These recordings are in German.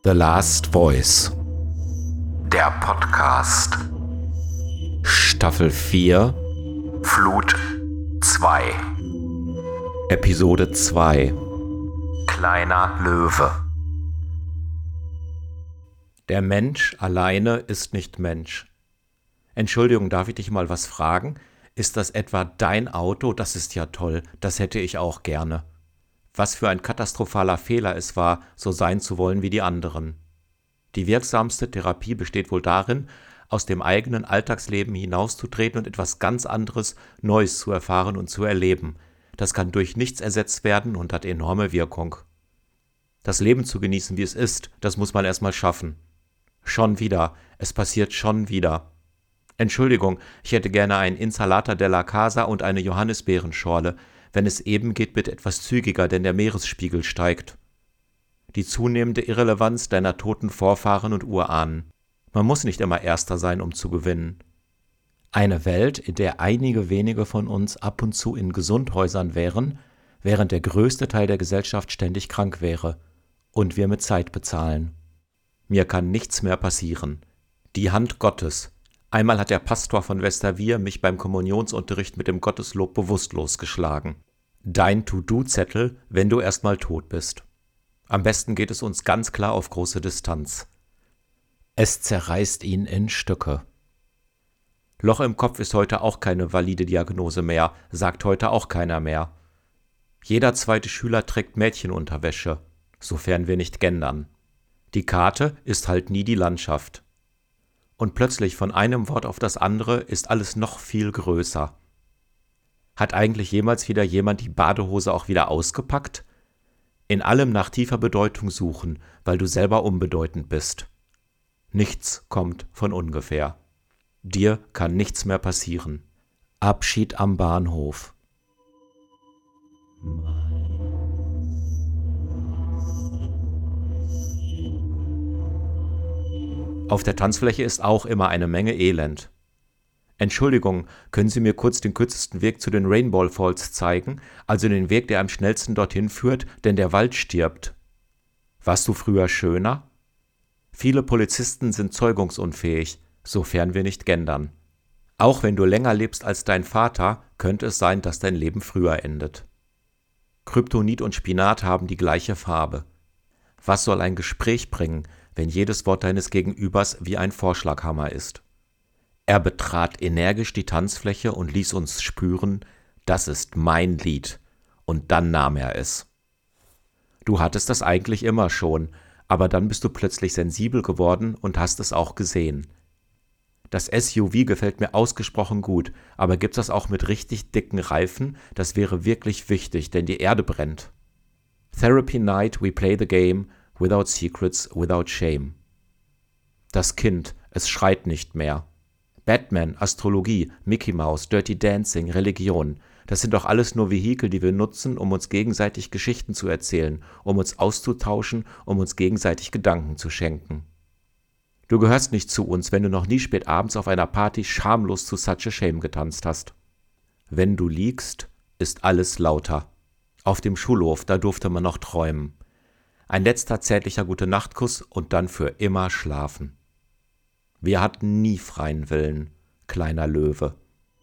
The Last Voice. Der Podcast. Staffel 4. Flut 2. Episode 2. Kleiner Löwe. Der Mensch alleine ist nicht Mensch. Entschuldigung, darf ich dich mal was fragen? Ist das etwa dein Auto? Das ist ja toll, das hätte ich auch gerne. Was für ein katastrophaler Fehler es war, so sein zu wollen wie die anderen. Die wirksamste Therapie besteht wohl darin, aus dem eigenen Alltagsleben hinauszutreten und etwas ganz anderes, Neues zu erfahren und zu erleben. Das kann durch nichts ersetzt werden und hat enorme Wirkung. Das Leben zu genießen, wie es ist, das muss man erstmal schaffen. Schon wieder, es passiert schon wieder. Entschuldigung, ich hätte gerne ein Insalata della Casa und eine Johannisbeerenschorle. Wenn es eben geht, bitte etwas zügiger, denn der Meeresspiegel steigt. Die zunehmende Irrelevanz deiner toten Vorfahren und Urahnen. Man muss nicht immer Erster sein, um zu gewinnen. Eine Welt, in der einige wenige von uns ab und zu in Gesundhäusern wären, während der größte Teil der Gesellschaft ständig krank wäre und wir mit Zeit bezahlen. Mir kann nichts mehr passieren. Die Hand Gottes. Einmal hat der Pastor von Westerwier mich beim Kommunionsunterricht mit dem Gotteslob bewusstlos geschlagen. Dein To-Do-Zettel, wenn du erstmal tot bist. Am besten geht es uns ganz klar auf große Distanz. Es zerreißt ihn in Stücke. Loch im Kopf ist heute auch keine valide Diagnose mehr, sagt heute auch keiner mehr. Jeder zweite Schüler trägt Mädchenunterwäsche, sofern wir nicht gendern. Die Karte ist halt nie die Landschaft. Und plötzlich von einem Wort auf das andere ist alles noch viel größer. Hat eigentlich jemals wieder jemand die Badehose auch wieder ausgepackt? In allem nach tiefer Bedeutung suchen, weil du selber unbedeutend bist. Nichts kommt von ungefähr. Dir kann nichts mehr passieren. Abschied am Bahnhof. Auf der Tanzfläche ist auch immer eine Menge Elend. Entschuldigung, können Sie mir kurz den kürzesten Weg zu den Rainbow Falls zeigen, also den Weg, der am schnellsten dorthin führt, denn der Wald stirbt. Warst du früher schöner? Viele Polizisten sind zeugungsunfähig, sofern wir nicht gendern. Auch wenn du länger lebst als dein Vater, könnte es sein, dass dein Leben früher endet. Kryptonit und Spinat haben die gleiche Farbe. Was soll ein Gespräch bringen, wenn jedes Wort deines Gegenübers wie ein Vorschlaghammer ist? Er betrat energisch die Tanzfläche und ließ uns spüren, das ist mein Lied, und dann nahm er es. Du hattest das eigentlich immer schon, aber dann bist du plötzlich sensibel geworden und hast es auch gesehen. Das SUV gefällt mir ausgesprochen gut, aber gibt's das auch mit richtig dicken Reifen? Das wäre wirklich wichtig, denn die Erde brennt. Therapy Night, we play the game, without secrets, without shame. Das Kind, es schreit nicht mehr. Batman, Astrologie, Mickey Mouse, Dirty Dancing, Religion, das sind doch alles nur Vehikel, die wir nutzen, um uns gegenseitig Geschichten zu erzählen, um uns auszutauschen, um uns gegenseitig Gedanken zu schenken. Du gehörst nicht zu uns, wenn du noch nie spät abends auf einer Party schamlos zu Such a Shame getanzt hast. Wenn du liegst, ist alles lauter. Auf dem Schulhof, da durfte man noch träumen. Ein letzter zärtlicher Gute-Nacht-Kuss und dann für immer schlafen. Wir hatten nie freien Willen, kleiner Löwe.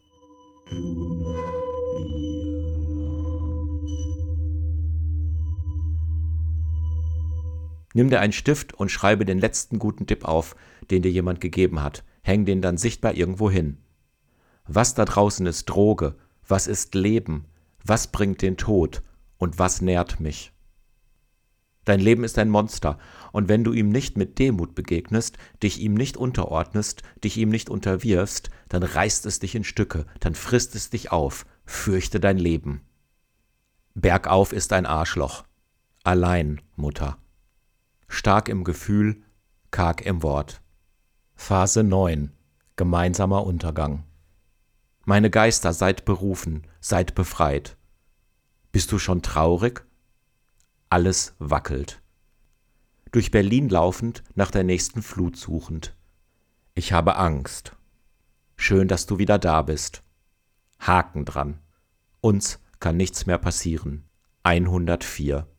Nimm dir einen Stift und schreibe den letzten guten Tipp auf, den dir jemand gegeben hat. Häng den dann sichtbar irgendwo hin. Was da draußen ist Droge? Was ist Leben? Was bringt den Tod? Und was nährt mich? Dein Leben ist ein Monster, und wenn du ihm nicht mit Demut begegnest, dich ihm nicht unterordnest, dich ihm nicht unterwirfst, dann reißt es dich in Stücke, dann frisst es dich auf. Fürchte dein Leben. Bergauf ist ein Arschloch. Allein, Mutter. Stark im Gefühl, karg im Wort. Phase 9. Gemeinsamer Untergang. Meine Geister, seid berufen, seid befreit. Bist du schon traurig? Alles wackelt. Durch Berlin laufend, nach der nächsten Flut suchend. Ich habe Angst. Schön, dass du wieder da bist. Haken dran. Uns kann nichts mehr passieren. 104.